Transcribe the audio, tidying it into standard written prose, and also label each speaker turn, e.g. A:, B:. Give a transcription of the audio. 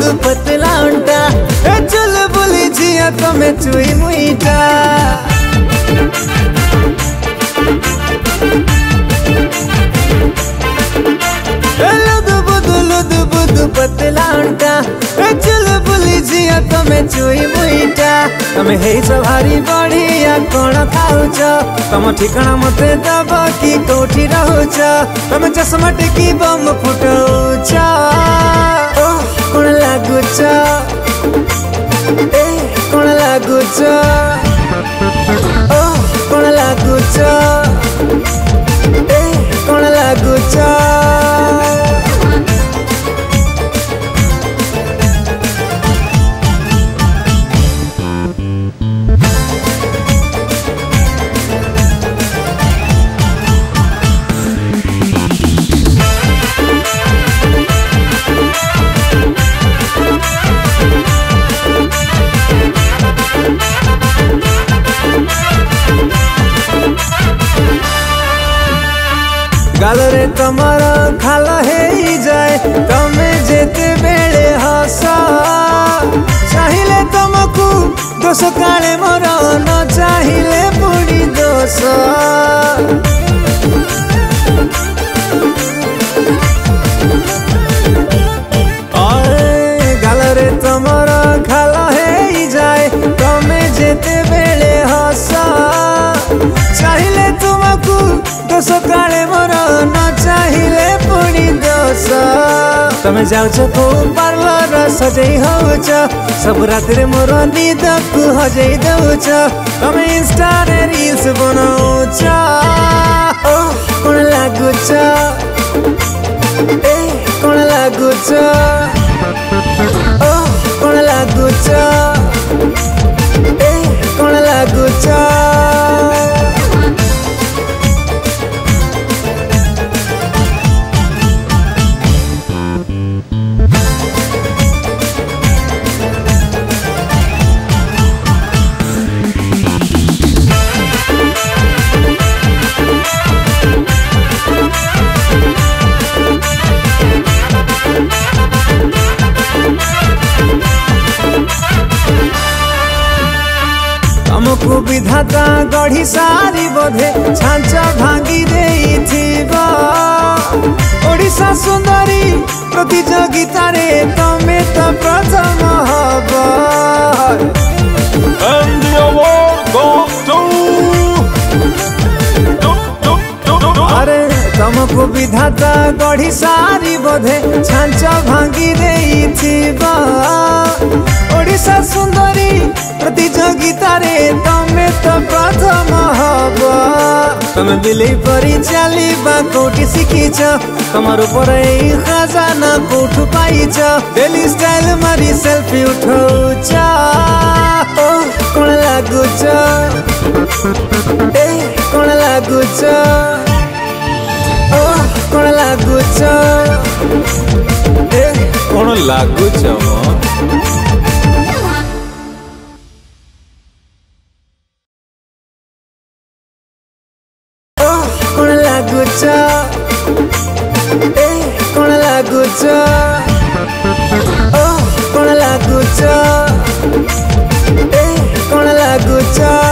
A: पतला अंटा चल बोली झिया तमे चुई मुईटा लुदु बुदु पतला अंटा चल बोली झिया तमे चुई मुईटा तमे हेइछ भारी बढ़िया कोण खाउछ तम ठिकाना मते दब कि कोठी रहउछ तमे चश्मा टेकी बम फुटौछ कोण लागुछ कोण लागुछ कोण लागुछ कोण लागुछ गालरे तमर खाल हे जाए तमे जेते बेले हस चाहिले तुमको दोष काले मोर न चाहिले पुणी दोष गालरे तमर खाल हे जाए तमे जेते बेले हस चाहिले तुमको दोष काले मोर न चाहिले पुणी दोष तमे जाउछ को पार्लर सजै होउछ सब रात रे मोर निद को हजै दउछ तमे इंस्टा रे रील्स बनाउछ कोण लागुछ कोण लागुछ कोण लागुछ कोण लागुछ तुमको विधाता गढ़ी सारी बोधे छांच भांगी देइथिबा ओडिशा सुंदरी प्रतियोगिता रे तमे तो प्रथम हबा
B: And the award goes to
A: अरे तुमको विधाता गढ़ी सारी बोधे छांच भांगी देइथिबा ओडिशा सुंदरी प्रतियोगिता रे तमे तो प्रथम हबा तमे बिले परी चलीबा कोठी सिखिछ तमर ऊपर खजाना कोठु पाइछ डेली स्टाइल मारी सेल्फी उठौछ कोण लागुछ कोण लागुछ कोण लागुछ
B: कोण लागुछ म
A: कोण लागुछ कोण लागुछ कोण लागुछ कोण लागुछ